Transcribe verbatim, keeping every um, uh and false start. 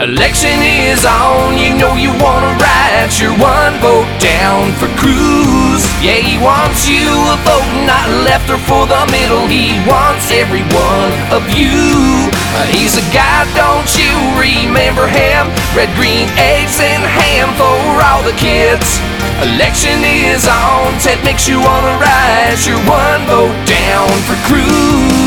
Election is on, you know you wanna write your one vote down for Cruz. Yeah, he wants you a vote, not left or for the middle. He wants every one of you. Uh, he's a guy, don't you remember him? Red, green, eggs, and ham for all the kids. Election is on, Ted makes you wanna write your one vote down for Cruz.